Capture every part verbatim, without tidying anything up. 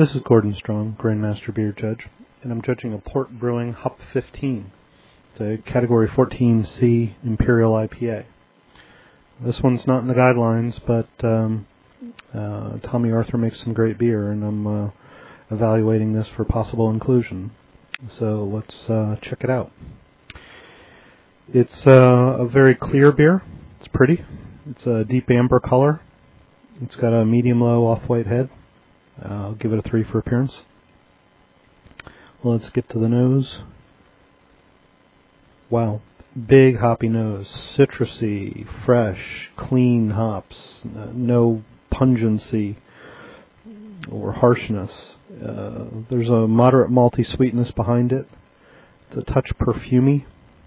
This is Gordon Strong, Grandmaster Beer Judge, and I'm judging a Port Brewing Hop fifteen. It's a Category fourteen C Imperial I P A. This one's not in the guidelines, but um, uh, Tommy Arthur makes some great beer, and I'm uh, evaluating this for possible inclusion. So let's uh, check it out. It's uh, a very clear beer. It's pretty. It's a deep amber color. It's got a medium-low off-white head. Uh, I'll give it a three for appearance. Well, let's get to the nose. Wow. Big hoppy nose. Citrusy, fresh, clean hops. Uh, no pungency or harshness. Uh, there's a moderate malty sweetness behind it. It's a touch perfumey.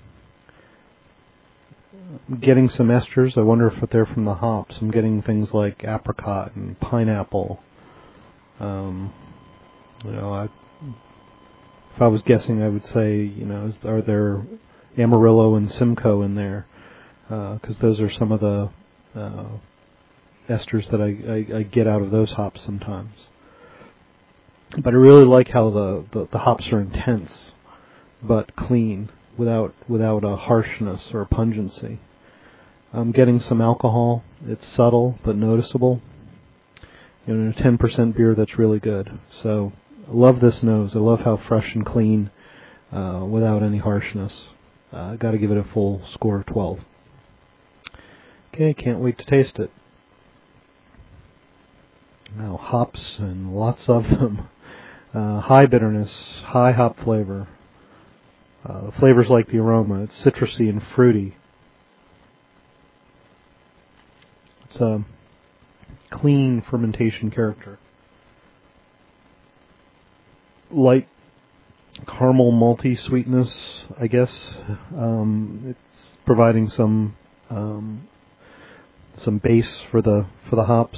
I'm getting some esters. I wonder if they're from the hops. I'm getting things like apricot and pineapple. Um, you know, I, if I was guessing, I would say, you know, is, are there Amarillo and Simcoe in there? Because uh, those are some of the uh, esters that I, I, I get out of those hops sometimes. But I really like how the, the, the hops are intense, but clean, without without a harshness or a pungency. I'm getting some alcohol. It's subtle but noticeable. You know, a ten percent beer that's really good. So I love this nose. I love how fresh and clean, uh, without any harshness. Uh, I got to give it a full score of twelve. Okay, can't wait to taste it. Now hops and lots of them. Uh, high bitterness, high hop flavor. Uh, the flavors like the aroma. It's citrusy and fruity. It's a clean fermentation character. Light caramel malty sweetness, I guess. Um, it's providing some um, some base for the for the hops.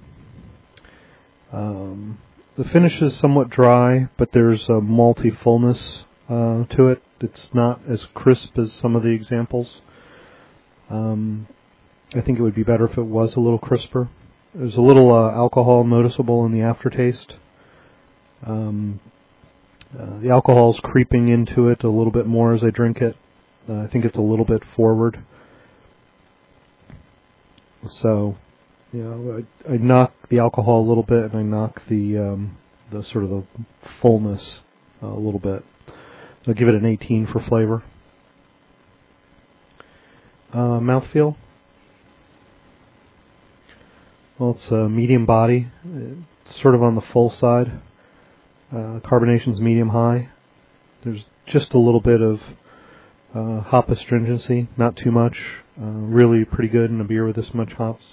Um, the finish is somewhat dry, but there's a malty fullness uh, to it. It's not as crisp as some of the examples. Um, I think it would be better if it was a little crisper. There's a little uh, alcohol noticeable in the aftertaste. Um, uh, the alcohol's creeping into it a little bit more as I drink it. Uh, I think it's a little bit forward. So, you know, I, I knock the alcohol a little bit, and I knock the um, the sort of the fullness uh, a little bit. I'll give it an eighteen for flavor. Uh, mouthfeel. Well, it's a medium body. It's sort of on the full side. Uh, carbonation's medium high. There's just a little bit of uh, hop astringency, not too much. Uh, really pretty good in a beer with this much hops.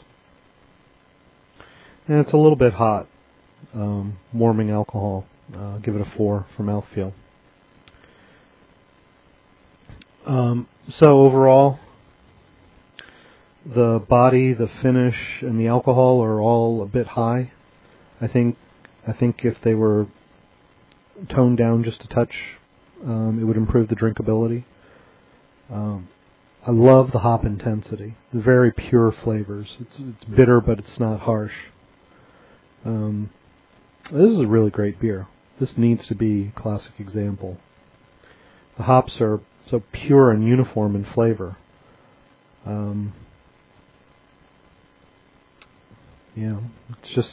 And it's a little bit hot. Um, warming alcohol. Uh, give it a four for mouthfeel. Um, so overall, the body, the finish, and the alcohol are all a bit high. I think I think if they were toned down just a touch, um, it would improve the drinkability. Um, I love the hop intensity. The very pure flavors. It's it's bitter, but it's not harsh. Um, this is a really great beer. This needs to be a classic example. The hops are so pure and uniform in flavor. Um, Yeah, it's just,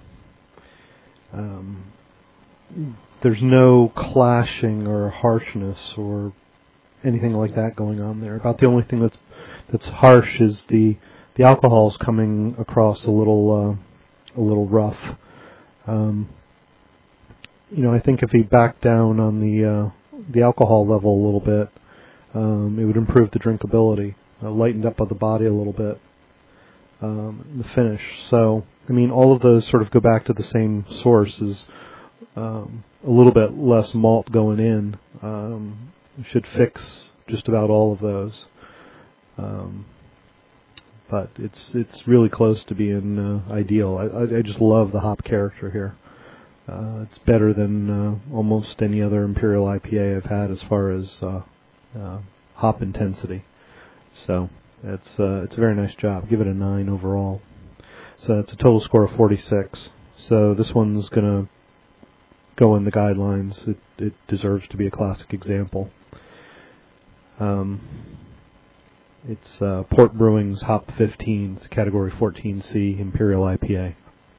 um, there's no clashing or harshness or anything like that going on there. About the only thing that's that's harsh is the the alcohol's coming across a little uh, a little rough. Um, you know, I think if he backed down on the uh, the alcohol level a little bit, um, it would improve the drinkability, uh, lightened up on the body a little bit. Um, the finish. So, I mean, all of those sort of go back to the same source. Is um, a little bit less malt going in. Um, should fix just about all of those. Um, but it's it's really close to being uh, ideal. I, I, I just love the hop character here. Uh, it's better than uh, almost any other Imperial I P A I've had as far as uh, uh, hop intensity. So. It's uh, it's a very nice job. Give it a nine overall. So it's a total score of forty-six. So this one's going to go in the guidelines. It, it deserves to be a classic example. Um, it's uh, Port Brewing's Hop fifteen. It's Category fourteen C Imperial I P A.